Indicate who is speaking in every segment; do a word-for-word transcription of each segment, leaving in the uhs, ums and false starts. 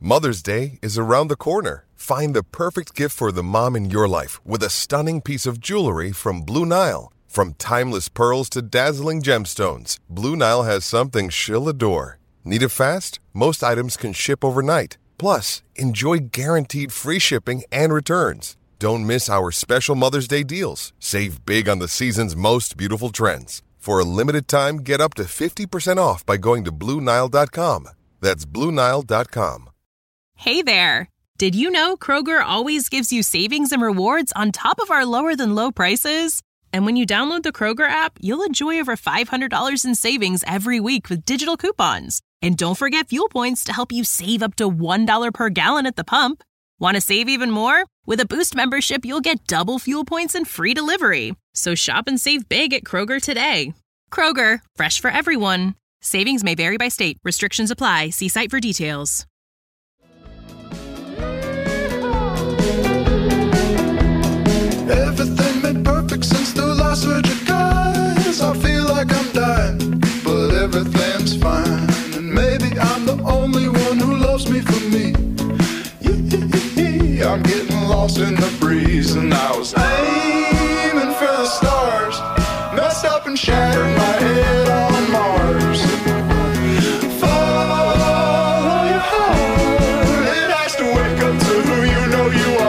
Speaker 1: Mother's Day is around the corner. Find the perfect gift for the mom in your life with a stunning piece of jewelry from Blue Nile. From timeless pearls to dazzling gemstones, Blue Nile has something she'll adore. Need it fast? Most items can ship overnight. Plus, enjoy guaranteed free shipping and returns. Don't miss our special Mother's Day deals. Save big on the season's most beautiful trends. For a limited time, get up to fifty percent off by going to Blue Nile dot com. That's Blue Nile dot com.
Speaker 2: Hey there! Did you know Kroger always gives you savings and rewards on top of our lower-than-low prices? And when you download the Kroger app, you'll enjoy over five hundred dollars in savings every week with digital coupons. And don't forget fuel points to help you save up to one dollar per gallon at the pump. Want to save even more? With a Boost membership, you'll get double fuel points and free delivery. So shop and save big at Kroger today. Kroger, fresh for everyone. Savings may vary by state. Restrictions apply. See site for details.
Speaker 3: Everything made perfect since the last Virgin guys. I feel like I'm dying, but everything's fine. And maybe I'm the only one who loves me for me. I'm getting lost in the breeze, and I was aiming for the stars. Messed up and shattered my head on Mars. Follow your heart. It has to wake up to who you know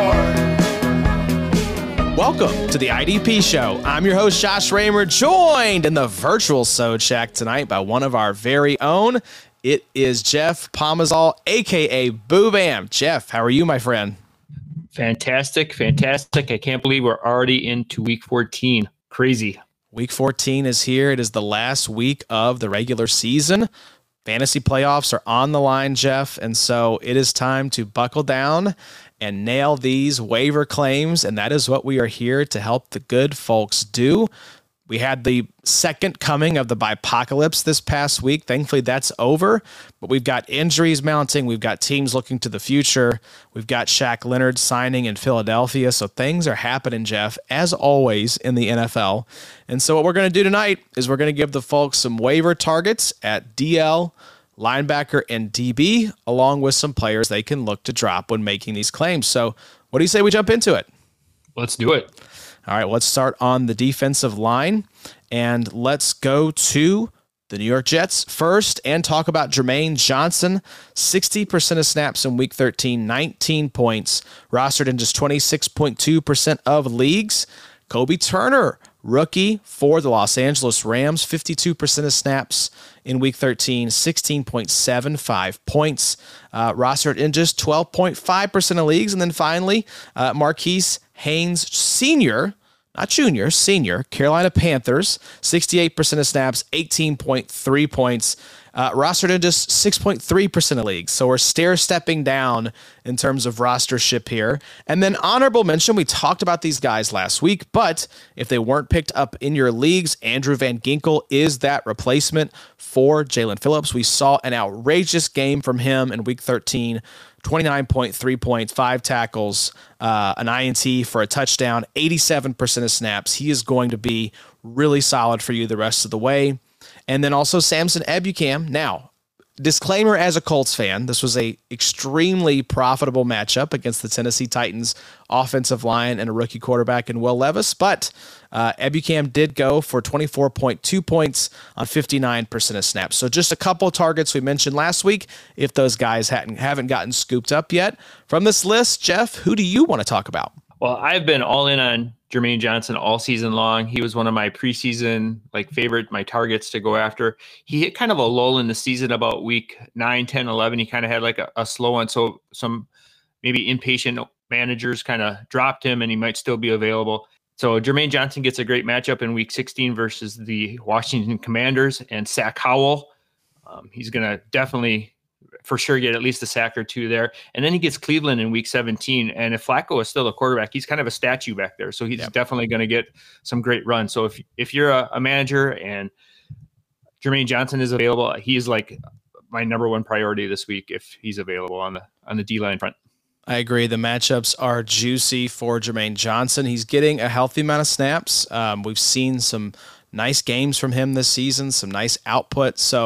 Speaker 3: you are.
Speaker 4: Welcome to the I D P Show. I'm your host, Josh Raymer, joined in the virtual Sode Shack tonight by one of our very own. It is Jeff Pomazal, a k a. Boo Bam. Jeff, how are you, my friend?
Speaker 5: Fantastic, fantastic. I can't believe we're already into week fourteen. Crazy.
Speaker 4: Week fourteen is here. It is the last week of the regular season. Fantasy playoffs are on the line, Jeff, and so it is time to buckle down and nail these waiver claims, and that is what we are here to help the good folks do. We had the second coming of the bipocalypse this past week. Thankfully, that's over. But we've got injuries mounting. We've got teams looking to the future. We've got Shaq Leonard signing in Philadelphia. So things are happening, Jeff, as always in the N F L. And so what we're going to do tonight is we're going to give the folks some waiver targets at D L, linebacker, and D B, along with some players they can look to drop when making these claims. So what do you say we jump into it?
Speaker 5: Let's do it.
Speaker 4: All right, let's start on the defensive line, and let's go to the New York Jets first and talk about Jermaine Johnson. sixty percent of snaps in Week thirteen, nineteen points, rostered in just twenty-six point two percent of leagues. Kobe Turner, rookie for the Los Angeles Rams, fifty-two percent of snaps in Week thirteen, sixteen point seven five points, uh, rostered in just twelve point five percent of leagues. And then finally, uh, Marquise Haynes Senior, not junior, senior, Carolina Panthers, sixty-eight percent of snaps, eighteen point three points, uh, rostered in just six point three percent of leagues. So we're stair-stepping down in terms of rostership here. And then honorable mention, we talked about these guys last week, but if they weren't picked up in your leagues, Andrew Van Ginkel is that replacement for Jaelan Phillips. We saw an outrageous game from him in Week thirteen, twenty-nine point three points, five tackles, uh, an I N T for a touchdown, eighty-seven percent of snaps. He is going to be really solid for you the rest of the way. And then also Samson Ebukam. Now, disclaimer as a Colts fan, this was a extremely profitable matchup against the Tennessee Titans offensive line and a rookie quarterback in Will Levis, but uh, Ebukam did go for twenty-four point two points on fifty-nine percent of snaps. So just a couple of targets we mentioned last week, if those guys hadn't haven't gotten scooped up yet. From this list, Jeff, who do you want to talk about?
Speaker 5: Well, I've been all in on Jermaine Johnson all season long. He was one of my preseason like favorite, my targets to go after. He hit kind of a lull in the season about week nine, ten, eleven. He kind of had like a, a slow one. So some maybe impatient managers kind of dropped him and he might still be available. So Jermaine Johnson gets a great matchup in week sixteen versus the Washington Commanders and Sack Howell. Um, he's going to definitely for sure get at least a sack or two there. And then he gets Cleveland in week seventeen. And if Flacco is still a quarterback, he's kind of a statue back there. So he's yep. definitely going to get some great runs. So if, if you're a, a manager and Jermaine Johnson is available, he's like my number one priority this week if he's available on the on the D-line front.
Speaker 4: I agree. The matchups are juicy for Jermaine Johnson. He's getting a healthy amount of snaps. Um, we've seen some nice games from him this season, some nice output. So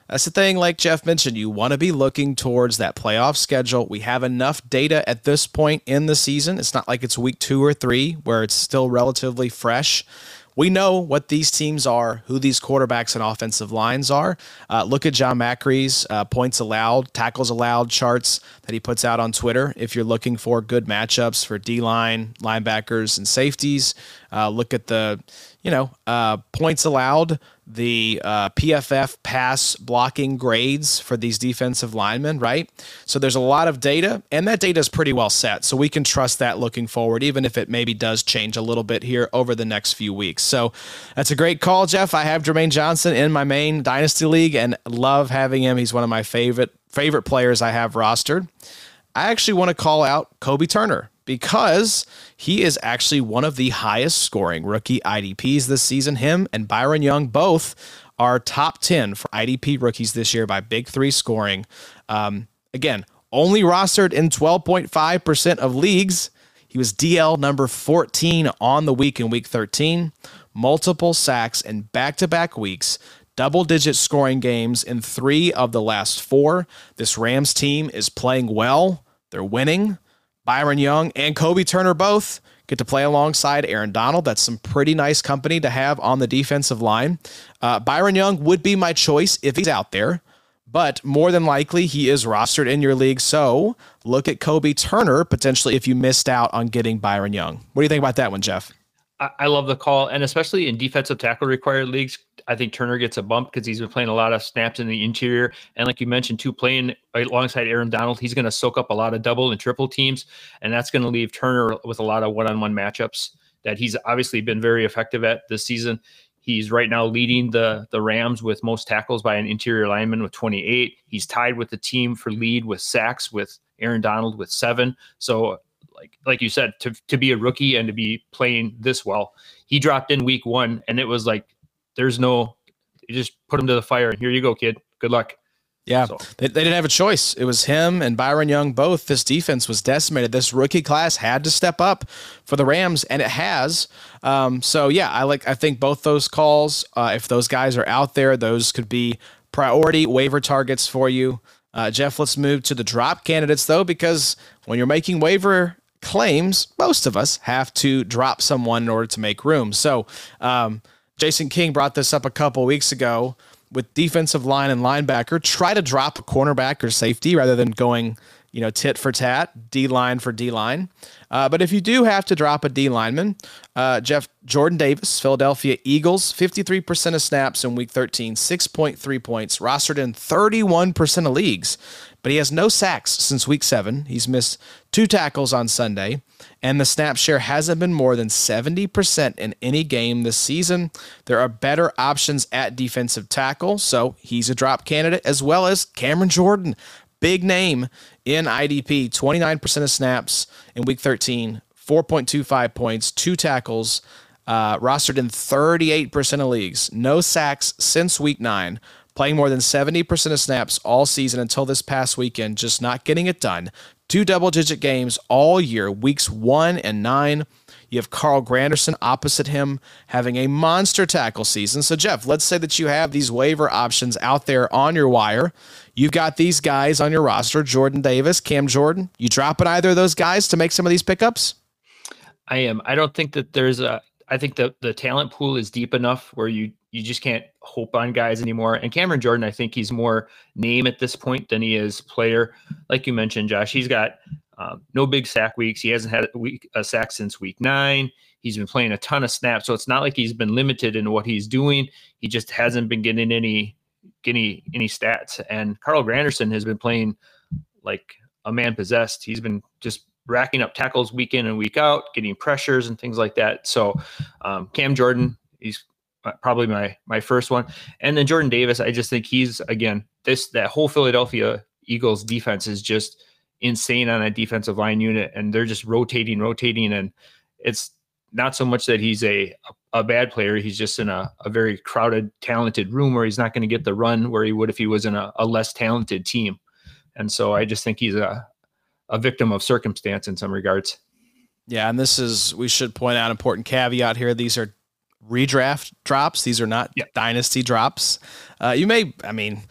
Speaker 4: That's the thing, like Jeff mentioned, you want to be looking towards that playoff schedule. We have enough data at this point in the season. It's not like it's week two or three where it's still relatively fresh. We know what these teams are, who these quarterbacks and offensive lines are. Uh, look at John Macri's uh, points allowed, tackles allowed charts that he puts out on Twitter. If you're looking for good matchups for D-line, linebackers, and safeties, uh, look at the, you know, uh, points allowed, the uh, P F F pass blocking grades for these defensive linemen, right? So there's a lot of data, and that data is pretty well set. So we can trust that looking forward, even if it maybe does change a little bit here over the next few weeks. So that's a great call, Jeff. I have Jermaine Johnson in my main Dynasty League and love having him. He's one of my favorite favorite players I have rostered. I actually want to call out Kobe Turner, because he is actually one of the highest scoring rookie I D Ps this season. Him and Byron Young both are top ten for I D P rookies this year by Big Three scoring. Um, again, only rostered in twelve point five percent of leagues. He was D L number fourteen on the week in week thirteen. Multiple sacks in back-to-back weeks. Double-digit scoring games in three of the last four. This Rams team is playing well. They're winning. Byron Young and Kobe Turner both get to play alongside Aaron Donald. That's some pretty nice company to have on the defensive line. Uh, Byron Young would be my choice if he's out there, but more than likely he is rostered in your league. So look at Kobe Turner potentially if you missed out on getting Byron Young. What do you think about that one, Jeff?
Speaker 5: I love the call, and especially in defensive tackle required leagues, I think Turner gets a bump because he's been playing a lot of snaps in the interior. And like you mentioned, too, playing alongside Aaron Donald, he's going to soak up a lot of double and triple teams, and that's going to leave Turner with a lot of one-on-one matchups that he's obviously been very effective at this season. He's right now leading the, the Rams with most tackles by an interior lineman with twenty-eight. He's tied with the team for lead with sacks with Aaron Donald with seven. So Like like you said, to to be a rookie and to be playing this well, he dropped in week one, and it was like, there's no, you just put him to the fire, and here you go, kid. Good luck.
Speaker 4: Yeah,
Speaker 5: so.
Speaker 4: they, they didn't have a choice. It was him and Byron Young both. This defense was decimated. This rookie class had to step up for the Rams, and it has. Um, so yeah, I like. I think both those calls, uh, if those guys are out there, those could be priority waiver targets for you. Uh, Jeff, let's move to the drop candidates though, because when you're making waiver claims, most of us have to drop someone in order to make room. So um, Jason King brought this up a couple weeks ago with defensive line and linebacker. Try to drop a cornerback or safety rather than going, you know, tit for tat, D-line for D-line. Uh, but if you do have to drop a D-lineman, uh, Jeff, Jordan Davis, Philadelphia Eagles, fifty-three percent of snaps in week thirteen, six point three points, rostered in thirty-one percent of leagues. But he has no sacks since week seven. He's missed two tackles on Sunday, and the snap share hasn't been more than seventy percent in any game this season. There are better options at defensive tackle, so he's a drop candidate, as well as Cameron Jordan, big name in I D P, twenty-nine percent of snaps in week thirteen, four point two five points, two tackles, uh, rostered in thirty-eight percent of leagues, no sacks since week nine. Playing more than seventy percent of snaps all season until this past weekend, just not getting it done. Two double-digit games all year, weeks one and nine. You have Carl Granderson opposite him, having a monster tackle season. So, Jeff, let's say that you have these waiver options out there on your wire. You've got these guys on your roster, Jordan Davis, Cam Jordan. You dropping either of those guys to make some of these pickups?
Speaker 5: I am. I don't think that there's a – I think the, the talent pool is deep enough where you – you just can't hope on guys anymore. And Cameron Jordan, I think he's more name at this point than he is player. Like you mentioned, Josh, he's got um, no big sack weeks. He hasn't had a, week, a sack since week nine. He's been playing a ton of snaps. So it's not like he's been limited in what he's doing. He just hasn't been getting any, any, any stats. And Carl Granderson has been playing like a man possessed. He's been just racking up tackles week in and week out, getting pressures and things like that. So um, Cam Jordan, he's probably my my first one. And then Jordan Davis, I just think he's, again, this that whole Philadelphia Eagles defense is just insane on a defensive line unit, and they're just rotating, rotating, and it's not so much that he's a a bad player. He's just in a, a very crowded, talented room where he's not going to get the run where he would if he was in a, a less talented team. And so I just think he's a a victim of circumstance in some regards.
Speaker 4: Yeah, and this is, we should point out, important caveat here. These are redraft drops. These are not yep. dynasty drops. Uh, you may, I mean,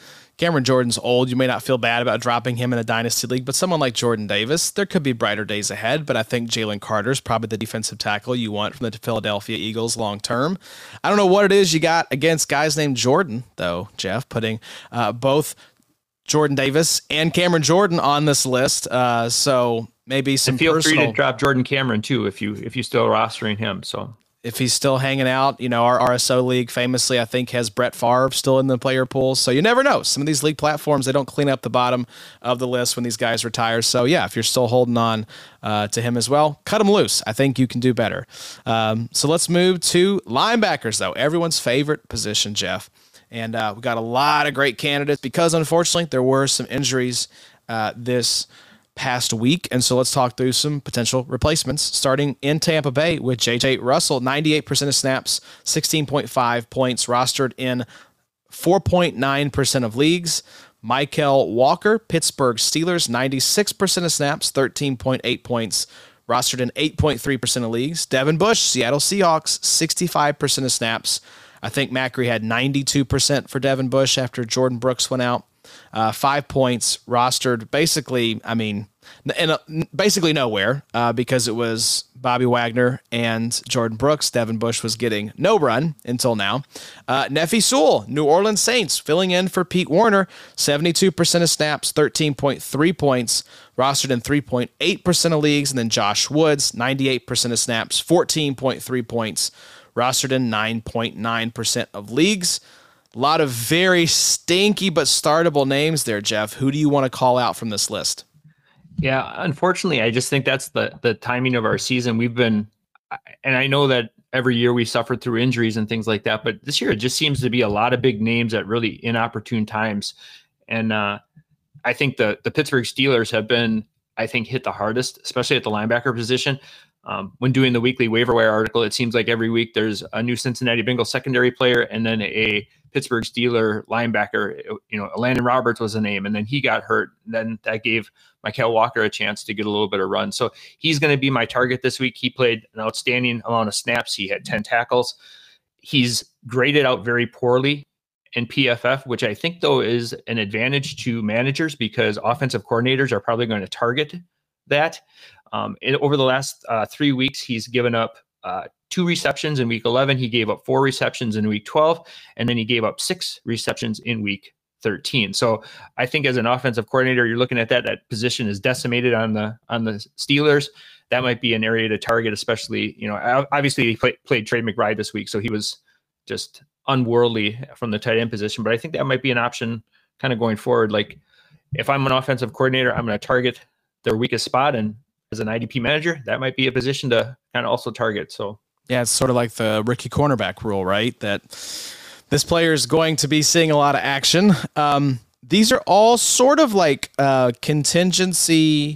Speaker 4: Cameron Jordan's old. You may not feel bad about dropping him in a dynasty league, but someone like Jordan Davis, there could be brighter days ahead. But I think Jalen Carter's probably the defensive tackle you want from the Philadelphia Eagles long term. I don't know what it is you got against guys named Jordan, though, Jeff, putting uh, both Jordan Davis and Cameron Jordan on this list. Uh, so maybe some
Speaker 5: and feel
Speaker 4: personal,
Speaker 5: free to drop Jordan Cameron too if you if you still rostering him. So
Speaker 4: if he's still hanging out, you know, our R S O league famously, I think, has Brett Favre still in the player pool. So you never know. Some of these league platforms, they don't clean up the bottom of the list when these guys retire. So yeah, if you're still holding on uh, to him as well, cut him loose. I think you can do better. Um, so let's move to linebackers, though. Everyone's favorite position, Jeff. And uh, we got a lot of great candidates because, unfortunately, there were some injuries uh, this past week. And so let's talk through some potential replacements, starting in Tampa Bay with J J Russell, ninety-eight percent of snaps, sixteen point five points, rostered in four point nine percent of leagues. Michael Walker, Pittsburgh Steelers, ninety-six percent of snaps, thirteen point eight points, rostered in eight point three percent of leagues. Devin Bush, Seattle Seahawks, sixty-five percent of snaps. I think Macri had ninety-two percent for Devin Bush after Jordan Brooks went out. Uh, five points rostered, basically, I mean, in a, basically nowhere uh, because it was Bobby Wagner and Jordan Brooks. Devin Bush was getting no run until now. Uh, Nefi Sewell, New Orleans Saints, filling in for Pete Werner, seventy-two percent of snaps, thirteen point three points, rostered in three point eight percent of leagues. And then Josh Woods, ninety-eight percent of snaps, fourteen point three points, rostered in nine point nine percent of leagues. A lot of very stinky but startable names there, Jeff. Who do you want to call out from this list?
Speaker 5: Yeah, unfortunately, I just think that's the the timing of our season. We've been, and I know that every year we suffer through injuries and things like that, but this year it just seems to be a lot of big names at really inopportune times. And uh, I think the the Pittsburgh Steelers have been, I think, hit the hardest, especially at the linebacker position. Um, when doing the weekly waiver wire article, it seems like every week there's a new Cincinnati Bengals secondary player and then a Pittsburgh Steeler linebacker. You know, Landon Roberts was a name, and then he got hurt. Then that gave Michael Walker a chance to get a little bit of run. So he's going to be my target this week. He played an outstanding amount of snaps. He had ten tackles. He's graded out very poorly in P F F, which I think, though, is an advantage to managers because offensive coordinators are probably going to target that. Um, and over the last uh, three weeks, he's given up uh, two receptions in week eleven. He gave up four receptions in week twelve, and then he gave up six receptions in week thirteen. So I think as an offensive coordinator, you're looking at that, that position is decimated on the, on the Steelers. That might be an area to target, especially, you know, obviously he play, played Trey McBride this week, so he was just unworldly from the tight end position, but I think that might be an option kind of going forward. Like if I'm an offensive coordinator, I'm going to target their weakest spot, and as an I D P manager, that might be a position to kind of also target. So
Speaker 4: yeah, it's sort of like the rookie cornerback rule, right? That this player is going to be seeing a lot of action. Um, these are all sort of like uh, contingency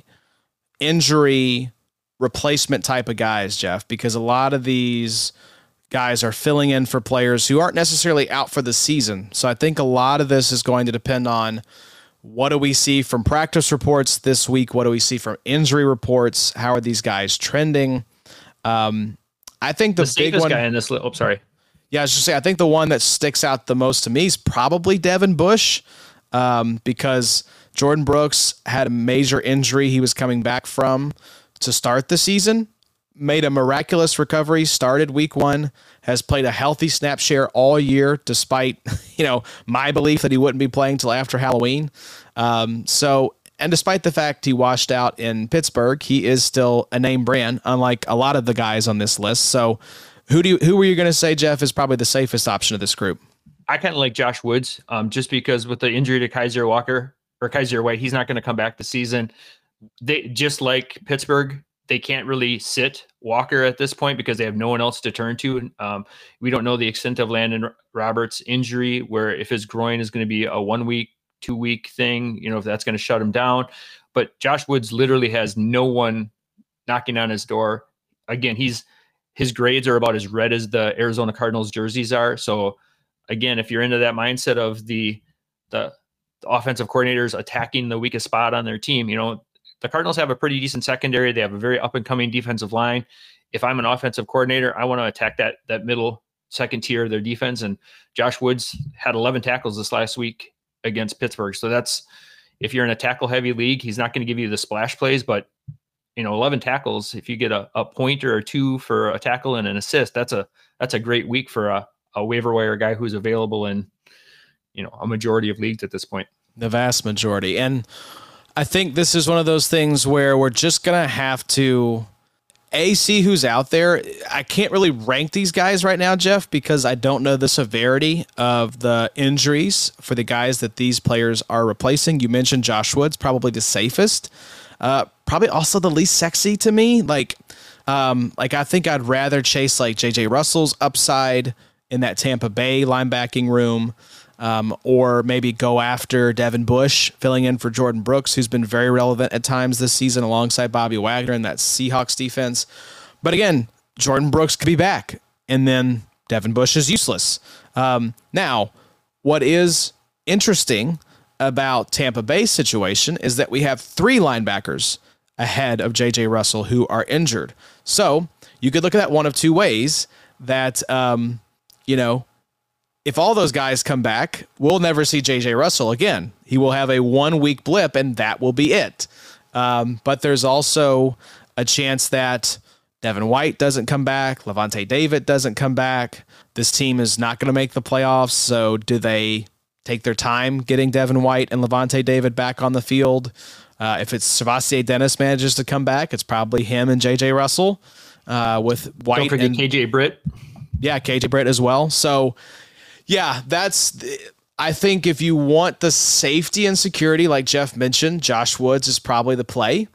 Speaker 4: injury replacement type of guys, Jeff, because a lot of these guys are filling in for players who aren't necessarily out for the season. So I think a lot of this is going to depend on what do we see from practice reports this week? What do we see from injury reports? How are these guys trending? Um, I think the,
Speaker 5: the
Speaker 4: big one
Speaker 5: guy in this. Oh, sorry.
Speaker 4: Yeah, I was just saying, I think the one that sticks out the most to me is probably Devin Bush, um, because Jordan Brooks had a major injury he was coming back from to start the season, made a miraculous recovery, started week one, has played a healthy snap share all year, despite, you know, my belief that he wouldn't be playing till after Halloween. Um, so, and despite the fact he washed out in Pittsburgh, he is still a name brand, unlike a lot of the guys on this list. So who do you, who were you going to say, Jeff, is probably the safest option of this group?
Speaker 5: I kind of like Josh Woods, um, just because with the injury to Kaiser Walker or Kaiser White, he's not going to come back this season. They just like Pittsburgh, they can't really sit Walker at this point because they have no one else to turn to. Um, we don't know the extent of Landon Roberts' injury, where if his groin is going to be a one week, two week thing, you know, if that's going to shut him down. But Josh Woods literally has no one knocking on his door. Again, he's, his grades are about as red as the Arizona Cardinals jerseys are. So again, if you're into that mindset of the, the, the offensive coordinators attacking the weakest spot on their team, you know, the Cardinals have a pretty decent secondary. They have a very up and coming defensive line. If I'm an offensive coordinator, I want to attack that, that middle second tier of their defense. And Josh Woods had eleven tackles this last week against Pittsburgh. So that's, if you're in a tackle heavy league, he's not going to give you the splash plays, but you know, eleven tackles, if you get a, a pointer or two for a tackle and an assist, that's a, that's a great week for a, a waiver wire guy who's available in, you know, a majority of leagues at this point.
Speaker 4: The vast majority. And I think this is one of those things where we're just going to have to A, see who's out there. I can't really rank these guys right now, Jeff, because I don't know the severity of the injuries for the guys that these players are replacing. You mentioned Josh Woods, probably the safest, uh, probably also the least sexy to me. Like, um, like I think I'd rather chase like J J Russell's upside in that Tampa Bay linebacking room. Um, or maybe go after Devin Bush, filling in for Jordan Brooks, who's been very relevant at times this season alongside Bobby Wagner in that Seahawks defense. But again, Jordan Brooks could be back, and then Devin Bush is useless. Um, now, what is interesting about Tampa Bay's situation is that we have three linebackers ahead of J J Russell who are injured. So you could look at that one of two ways that, um, you know, if all those guys come back, we'll never see J J Russell again. He will have a one-week blip, and that will be it. Um, but there's also a chance that Devin White doesn't come back, Levante David doesn't come back. This team is not going to make the playoffs, so do they take their time getting Devin White and Levante David back on the field? Uh, if it's Savassi Dennis manages to come back, it's probably him and J J Russell uh, with White.
Speaker 5: Don't forget
Speaker 4: and
Speaker 5: K J Britt.
Speaker 4: Yeah, K J Britt as well. So, yeah, that's, I think if you want the safety and security, like Jeff mentioned, Josh Woods is probably the play.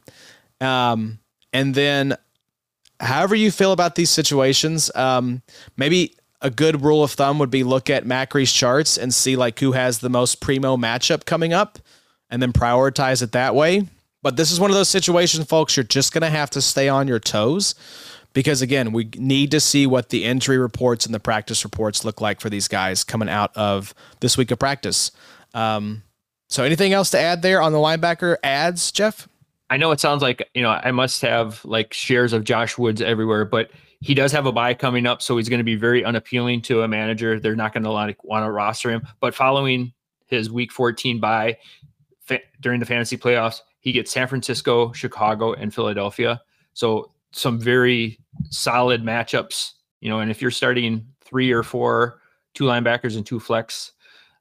Speaker 4: Um, and then however you feel about these situations, um, maybe a good rule of thumb would be look at Macri's charts and see like who has the most primo matchup coming up and then prioritize it that way. But this is one of those situations, folks, you're just going to have to stay on your toes. Because, again, we need to see what the injury reports and the practice reports look like for these guys coming out of this week of practice. Um, so anything else to add there on the linebacker ads, Jeff?
Speaker 5: I know it sounds like, you know, I must have like shares of Josh Woods everywhere, but he does have a bye coming up, so he's going to be very unappealing to a manager. They're not going to want to roster him. But following his week fourteen bye fa- during the fantasy playoffs, he gets San Francisco, Chicago, and Philadelphia. So some very solid matchups, you know, and if you're starting three or four, two linebackers and two flex,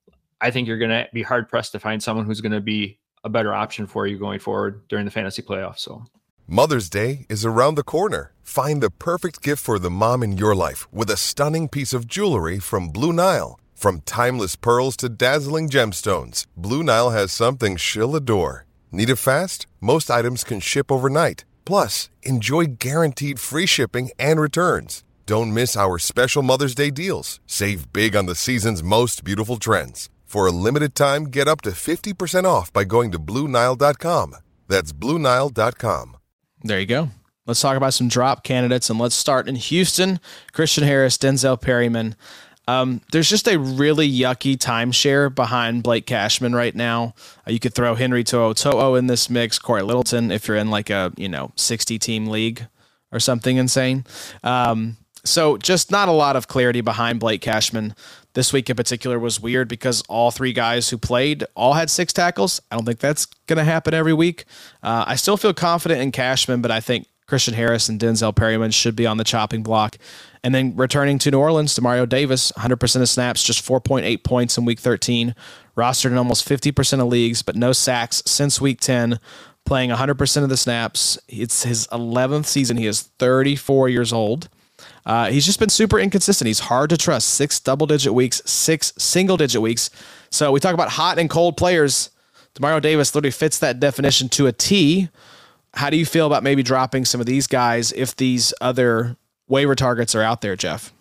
Speaker 5: I think you're going to be hard pressed to find someone who's going to be a better option for you going forward during the fantasy playoffs. So
Speaker 1: Mother's Day is around the corner. Find the perfect gift for the mom in your life with a stunning piece of jewelry from Blue Nile. From timeless pearls to dazzling gemstones, Blue Nile has something she'll adore. Need it fast? Most items can ship overnight. Plus, enjoy guaranteed free shipping and returns. Don't miss our special Mother's Day deals. Save big on the season's most beautiful trends. For a limited time, get up to fifty percent off by going to Blue Nile dot com. That's Blue Nile dot com.
Speaker 4: There you go. Let's talk about some drop candidates, and let's start in Houston. Christian Harris, Denzel Perryman. Um, there's just a really yucky timeshare behind Blake Cashman right now. Uh, you could throw Henry To'o To'o in this mix, Corey Littleton if you're in like a, you know, sixty team league or something insane. Um, so just not a lot of clarity behind Blake Cashman. This week in particular was weird because all three guys who played all had six tackles. I don't think that's going to happen every week. Uh, I still feel confident in Cashman, but I think Christian Harris and Denzel Perryman should be on the chopping block. And then returning to New Orleans, Demario Davis, one hundred percent of snaps, just four point eight points in week thirteen, rostered in almost fifty percent of leagues, but no sacks since week ten, playing one hundred percent of the snaps. It's his eleventh season. He is thirty-four years old. Uh, he's just been super inconsistent. He's hard to trust. Six double-digit weeks, six single-digit weeks. So we talk about hot and cold players. Demario Davis literally fits that definition to a T. How do you feel about maybe dropping some of these guys if these other waiver targets are out there, Jeff?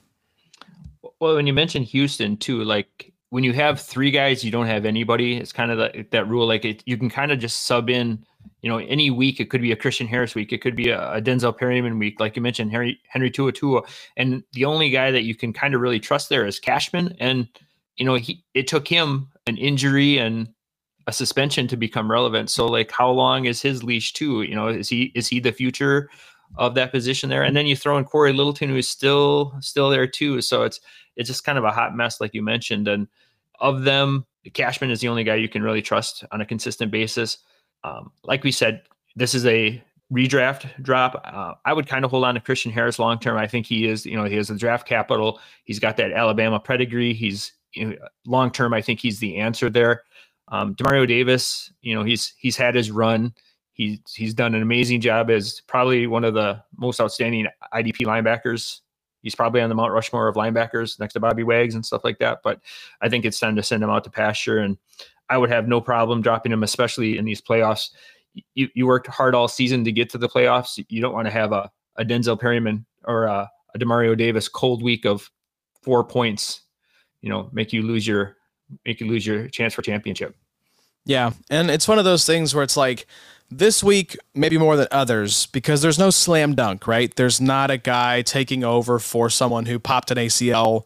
Speaker 5: Well, when you mentioned Houston too, like when you have three guys, you don't have anybody. It's kind of the, that rule. Like it, you can kind of just sub in, you know, any week. It could be a Christian Harris week. It could be a, a Denzel Perryman week. Like you mentioned, Henry, Henry To'o To'o. And the only guy that you can kind of really trust there is Cashman. And, you know, he, it took him an injury and a suspension to become relevant. So like, how long is his leash too? You know, is he, is he the future of that position there? And then you throw in Corey Littleton, who is still, still there too. So it's, it's just kind of a hot mess, like you mentioned. And of them, Cashman is the only guy you can really trust on a consistent basis. Um, like we said, this is a redraft drop. Uh, I would kind of hold on to Christian Harris long term. I think he is, you know, he has the draft capital. He's got that Alabama pedigree. He's, you know, long term, I think he's the answer there. Um, Demario Davis, you know, he's he's had his run. He's he's done an amazing job as probably one of the most outstanding I D P linebackers. He's probably on the Mount Rushmore of linebackers next to Bobby Wags and stuff like that. But I think it's time to send him out to pasture, and I would have no problem dropping him, especially in these playoffs. You you worked hard all season to get to the playoffs. You don't want to have a, a Denzel Perryman or a, a Demario Davis cold week of four points, you know, make you lose your make you lose your chance for championship.
Speaker 4: Yeah, and it's one of those things where it's like, this week, maybe more than others, because there's no slam dunk, right? There's not a guy taking over for someone who popped an A C L,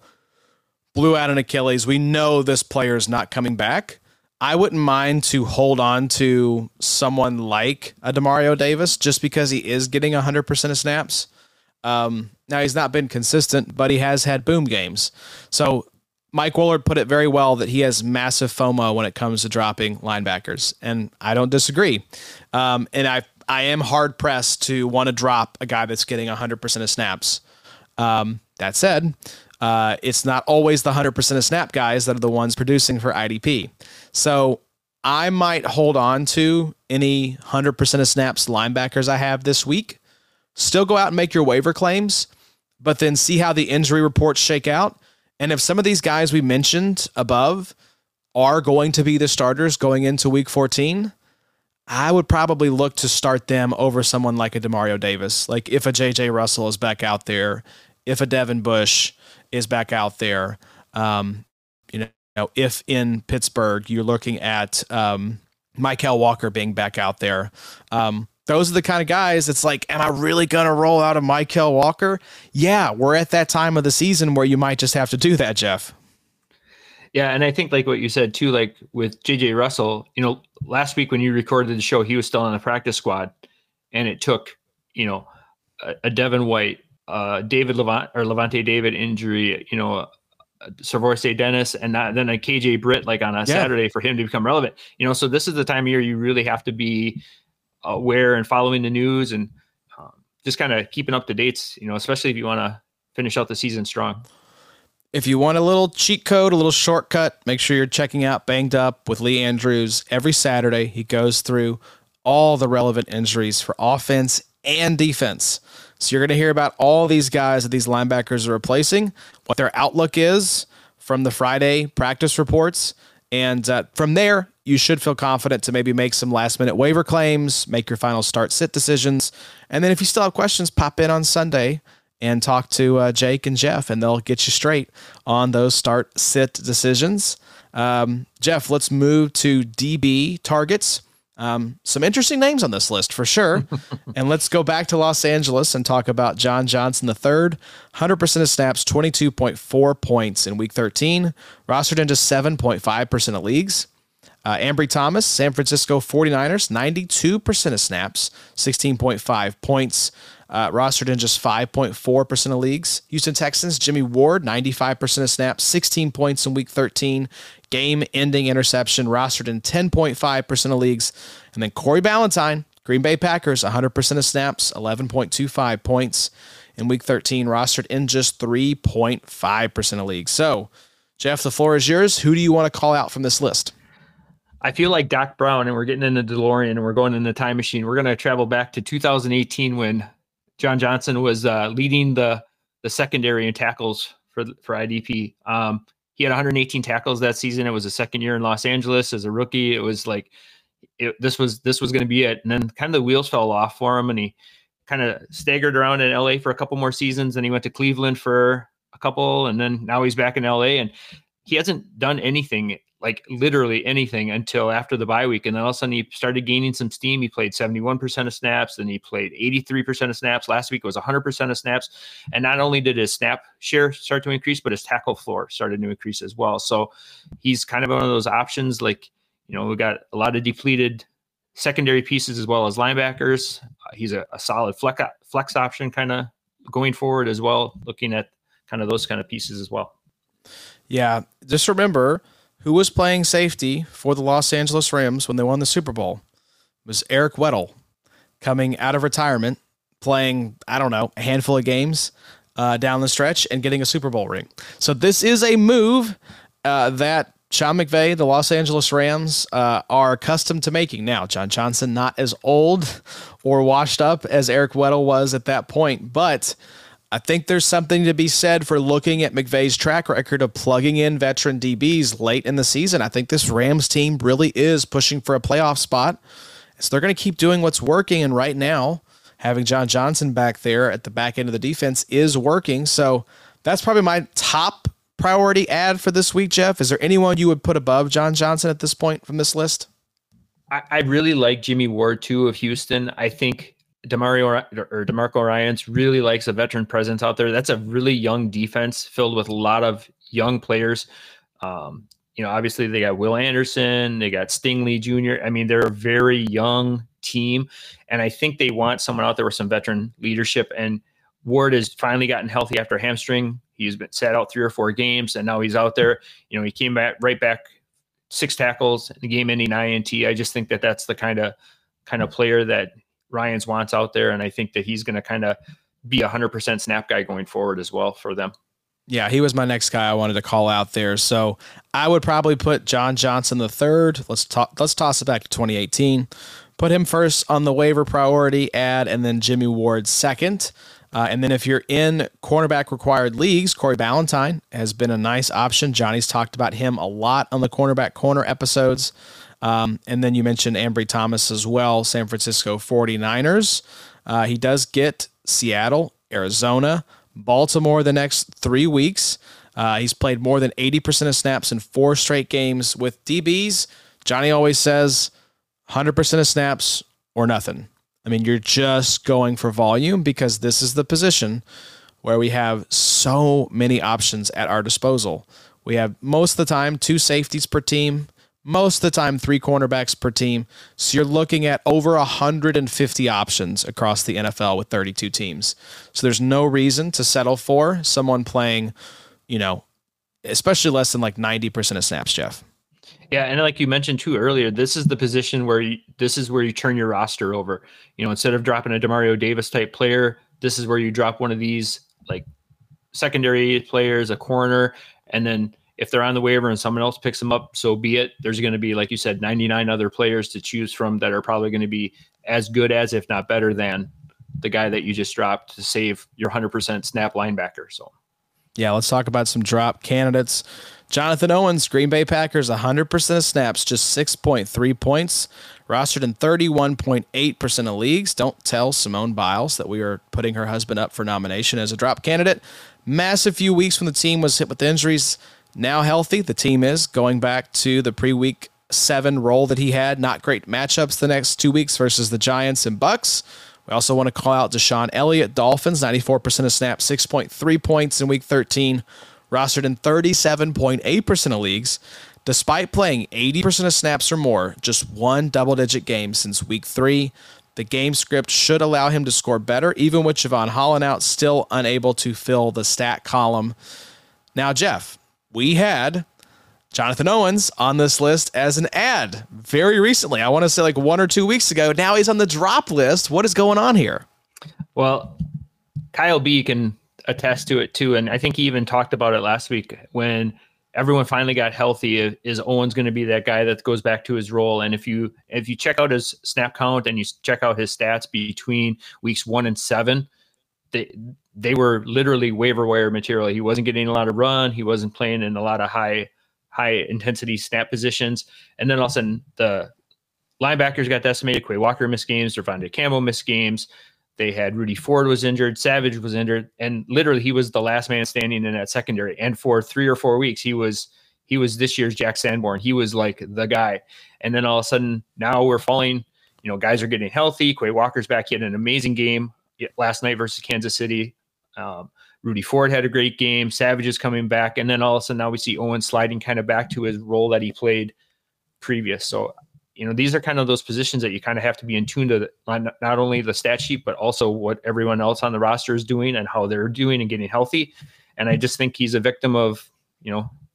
Speaker 4: blew out an Achilles. We know this player is not coming back. I wouldn't mind to hold on to someone like a Demario Davis just because he is getting one hundred percent of snaps. Um, now, he's not been consistent, but he has had boom games. So Mike Woolard put it very well that he has massive FOMO when it comes to dropping linebackers, and I don't disagree. Um, and I I am hard pressed to want to drop a guy that's getting one hundred percent of snaps. Um, that said, uh, it's not always the one hundred percent of snap guys that are the ones producing for I D P. So I might hold on to any one hundred percent of snaps linebackers I have this week. Still go out and make your waiver claims, but then see how the injury reports shake out. And if some of these guys we mentioned above are going to be the starters going into week fourteen, I would probably look to start them over someone like a Demario Davis. Like if a J J Russell is back out there, if a Devin Bush is back out there, um, you know, if in Pittsburgh you're looking at um, Mykal Walker being back out there, um, those are the kind of guys it's like, am I really going to roll out a Mykal Walker? Yeah, we're at that time of the season where you might just have to do that, Jeff.
Speaker 5: Yeah, and I think like what you said too, like with J J Russell, you know, last week when you recorded the show, he was still on the practice squad, and it took, you know, a, a Devin White, uh, David Levant or Levante David injury, you know, Servorce Dennis, and not, then a K J Britt like on a yeah. Saturday for him to become relevant. You know, so this is the time of year you really have to be aware and following the news and um, just kind of keeping up to dates, you know, especially if you want to finish out the season strong.
Speaker 4: If you want a little cheat code, a little shortcut, make sure you're checking out Banged Up with Lee Andrews every Saturday. He goes through all the relevant injuries for offense and defense. So you're going to hear about all these guys that these linebackers are replacing, what their outlook is from the Friday practice reports. And uh, from there, you should feel confident to maybe make some last-minute waiver claims, make your final start-sit decisions. And then if you still have questions, pop in on Sunday and talk to uh, Jake and Jeff, and they'll get you straight on those start-sit decisions. Um, Jeff, let's move to D B targets. Um, some interesting names on this list for sure. And let's go back to Los Angeles and talk about John Johnson the third. one hundred percent of snaps, twenty-two point four points in week thirteen, rostered in just seven point five percent of leagues. Uh, Ambry Thomas, San Francisco forty-niners, ninety-two percent of snaps, sixteen point five points, uh, rostered in just five point four percent of leagues. Houston Texans, Jimmy Ward, ninety-five percent of snaps, sixteen points in week thirteen, game-ending interception, rostered in ten point five percent of leagues. And then Corey Ballantyne, Green Bay Packers, one hundred percent of snaps, eleven point two five points in week thirteen, rostered in just three point five percent of leagues. So, Jeff, the floor is yours. Who do you want to call out from this list?
Speaker 5: I feel like Doc Brown, and we're getting in the DeLorean and we're going in the time machine. We're going to travel back to two thousand eighteen when John Johnson was uh, leading the the secondary in tackles for for I D P. Um, he had one hundred eighteen tackles that season. It was a second year in Los Angeles as a rookie. It was like it, this was this was going to be it. And then kind of the wheels fell off for him, and he kind of staggered around in L A for a couple more seasons. Then he went to Cleveland for a couple, and then now he's back in L A, and he hasn't done anything, like literally anything, until after the bye week. And then all of a sudden he started gaining some steam. He played seventy-one percent of snaps. Then he played eighty-three percent of snaps. Last week it was one hundred percent of snaps. And not only did his snap share start to increase, but his tackle floor started to increase as well. So he's kind of one of those options. Like, you know, we got a lot of depleted secondary pieces as well as linebackers. Uh, he's a, a solid flex, flex option kind of going forward as well, looking at kind of those kind of pieces as well.
Speaker 4: Yeah. Just remember, who was playing safety for the Los Angeles Rams when they won the Super Bowl was Eric Weddle, coming out of retirement, playing, I don't know, a handful of games uh, down the stretch and getting a Super Bowl ring. So this is a move uh, that Sean McVay, the Los Angeles Rams, uh, are accustomed to making. Now, John Johnson, not as old or washed up as Eric Weddle was at that point, but I think there's something to be said for looking at McVay's track record of plugging in veteran D Bs late in the season. I think this Rams team really is pushing for a playoff spot. So they're going to keep doing what's working. And right now, having John Johnson back there at the back end of the defense is working. So that's probably my top priority ad for this week, Jeff. Is there anyone you would put above John Johnson at this point from this list?
Speaker 5: I, I really like Jimmy Ward too of Houston. I think Demario or DeMarco Ryans really likes a veteran presence out there. That's a really young defense filled with a lot of young players. Um, you know, obviously they got Will Anderson, they got Stingley Junior I mean, they're a very young team, and I think they want someone out there with some veteran leadership. And Ward has finally gotten healthy after a hamstring. He's been sat out three or four games, and now he's out there. You know, he came back right back, six tackles, the game-ending I N T. I just think that that's the kind of kind of player that Ryans wants out there, and I think that he's going to kind of be a one hundred percent snap guy going forward as well for them.
Speaker 4: Yeah, he was my next guy I wanted to call out there. So I would probably put John Johnson the third. Let's talk, let's toss it back to twenty eighteen. Put him first on the waiver priority ad, and then Jimmy Ward second. Uh, and then if you're in cornerback required leagues, Corey Ballantyne has been a nice option. Johnny's talked about him a lot on the cornerback corner episodes. Um, and then you mentioned Ambry Thomas as well, San Francisco forty-niners. Uh, he does get Seattle, Arizona, Baltimore the next three weeks. Uh, he's played more than eighty percent of snaps in four straight games with D Bs. Johnny always says one hundred percent of snaps or nothing. I mean, you're just going for volume because this is the position where we have so many options at our disposal. We have most of the time two safeties per team, most of the time three cornerbacks per team. So you're looking at over one hundred fifty options across the N F L with thirty-two teams. So there's no reason to settle for someone playing, you know, especially less than like ninety percent of snaps, Jeff.
Speaker 5: Yeah, and like you mentioned too earlier, this is the position where you, this is where you turn your roster over. You know, instead of dropping a Demario Davis type player, this is where you drop one of these like secondary players, a corner, and then if they're on the waiver and someone else picks them up, so be it. There's going to be, like you said, ninety-nine other players to choose from that are probably going to be as good as, if not better than, the guy that you just dropped to save your one hundred percent snap linebacker. So,
Speaker 4: yeah, let's talk about some drop candidates. Jonathan Owens, Green Bay Packers, one hundred percent of snaps, just six point three points, rostered in thirty-one point eight percent of leagues. Don't tell Simone Biles that we are putting her husband up for nomination as a drop candidate. Massive few weeks when the team was hit with injuries. Now healthy, the team is going back to the pre-week seven role that he had. Not great matchups the next two weeks versus the Giants and Bucks. We also want to call out Deshaun Elliott, Dolphins, ninety-four percent of snaps, six point three points in week thirteen, rostered in thirty-seven point eight percent of leagues. Despite playing eighty percent of snaps or more, just one double-digit game since week three. The game script should allow him to score better, even with Javon Holland out, still unable to fill the stat column. Now, Jeff, we had Jonathan Owens on this list as an ad very recently. I want to say like one or two weeks ago. Now he's on the drop list. What is going on here?
Speaker 5: Well, Kyle B can attest to it too. And I think he even talked about it last week when everyone finally got healthy. Is Owens going to be that guy that goes back to his role? And if you, if you check out his snap count and you check out his stats between weeks one and seven, they, they were literally waiver wire material. He wasn't getting a lot of run. He wasn't playing in a lot of high, high intensity snap positions. And then all of a sudden the linebackers got decimated. Quay Walker missed games. Devontae Campbell missed games. They had Rudy Ford was injured. Savage was injured. And literally he was the last man standing in that secondary. And for three or four weeks, he was, he was this year's Jack Sanborn. He was like the guy. And then all of a sudden now we're falling, you know, guys are getting healthy. Quay Walker's back. He had an amazing game last night versus Kansas City. Um, Rudy Ford had a great game. Savage is coming back. And then all of a sudden now we see Owen sliding kind of back to his role that he played previous. So, you know, these are kind of those positions that you kind of have to be in tune to the, not only the stat sheet, but also what everyone else on the roster is doing and how they're doing and getting healthy. And I just think he's a victim of, you know,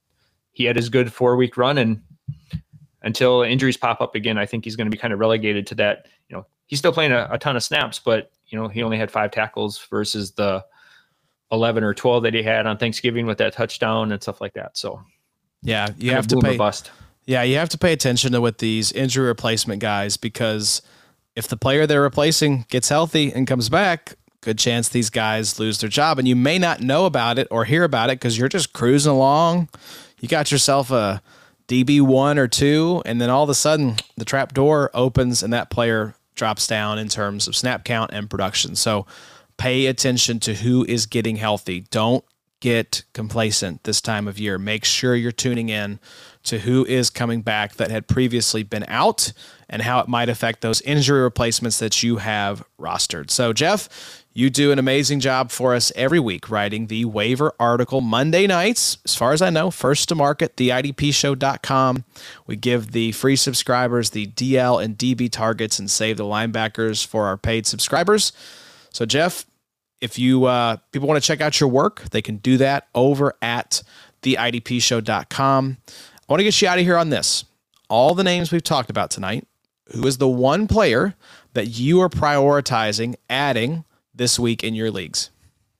Speaker 5: he had his good four week run, and until injuries pop up again, I think he's going to be kind of relegated to that. You know, he's still playing a, a ton of snaps, but you know, he only had five tackles versus the eleven or twelve that he had on Thanksgiving with that touchdown and stuff like that. So
Speaker 4: yeah, you have to pay
Speaker 5: bust.
Speaker 4: Yeah, you have to pay attention to with these injury replacement guys, because if the player they're replacing gets healthy and comes back, good chance these guys lose their job. And you may not know about it or hear about it because you're just cruising along. You got yourself a D B one or two, and then all of a sudden the trap door opens and that player drops down in terms of snap count and production. So pay attention to who is getting healthy. Don't get complacent this time of year. Make sure you're tuning in to who is coming back that had previously been out and how it might affect those injury replacements that you have rostered. So, Jeff, you do an amazing job for us every week writing the waiver article Monday nights. As far as I know, first to market, the I D P show dot com. We give the free subscribers the D L and D B targets and save the linebackers for our paid subscribers. So, Jeff, if you uh, people want to check out your work, they can do that over at the I D P show dot com. I want to get you out of here on this. All the names we've talked about tonight, who is the one player that you are prioritizing adding this week in your leagues?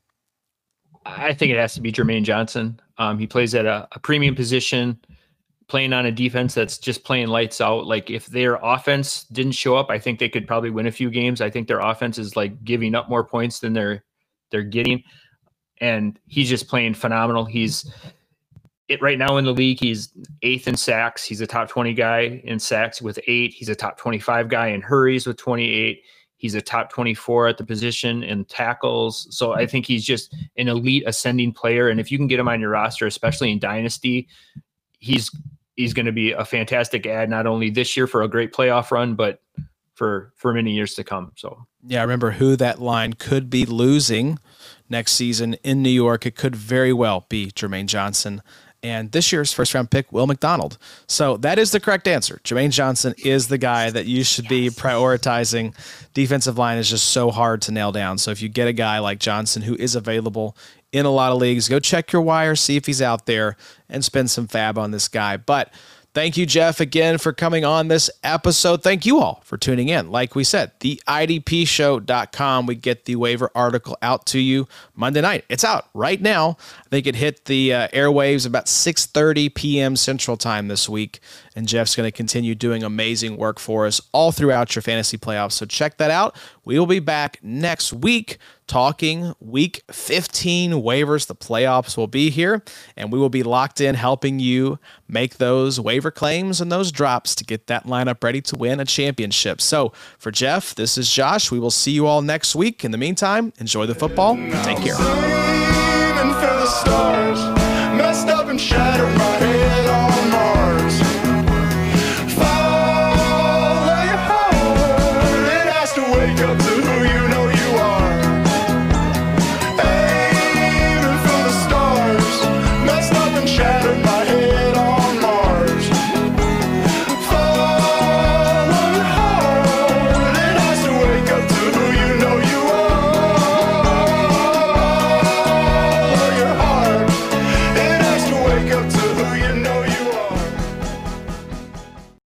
Speaker 5: I think it has to be Jermaine Johnson. Um, he plays at a, a premium position, playing on a defense that's just playing lights out. Like if their offense didn't show up, I think they could probably win a few games. I think their offense is like giving up more points than they're they're getting, and he's just playing phenomenal. He's it right now in the league. He's eighth in sacks. He's a top twenty guy in sacks with eight. He's a top twenty-five guy in hurries with twenty-eight. He's a top twenty-four at the position in tackles. So I think he's just an elite ascending player. And if you can get him on your roster, especially in Dynasty, he's he's going to be a fantastic add, not only this year for a great playoff run, but for for many years to come. So
Speaker 4: yeah, remember who that line could be losing next season in New York. It could very well be Jermaine Johnson and this year's first round pick, Will McDonald. So that is the correct answer. Jermaine Johnson is the guy that you should be prioritizing. Defensive line is just so hard to nail down. So if you get a guy like Johnson who is available in a lot of leagues, go check your wire, see if he's out there, and spend some fab on this guy. But thank you, Jeff, again for coming on this episode. Thank you all for tuning in. Like we said, the I D P show dot com. We get the waiver article out to you Monday night. It's out right now. I think it hit the uh, airwaves about six thirty p.m. Central Time this week. And Jeff's going to continue doing amazing work for us all throughout your fantasy playoffs. So check that out. We will be back next week talking week fifteen waivers. The playoffs will be here, and we will be locked in helping you make those waiver claims and those drops to get that lineup ready to win a championship. So for Jeff, this is Josh. We will see you all next week. In the meantime, enjoy the football. Take care.
Speaker 3: Messed up and shattered my head.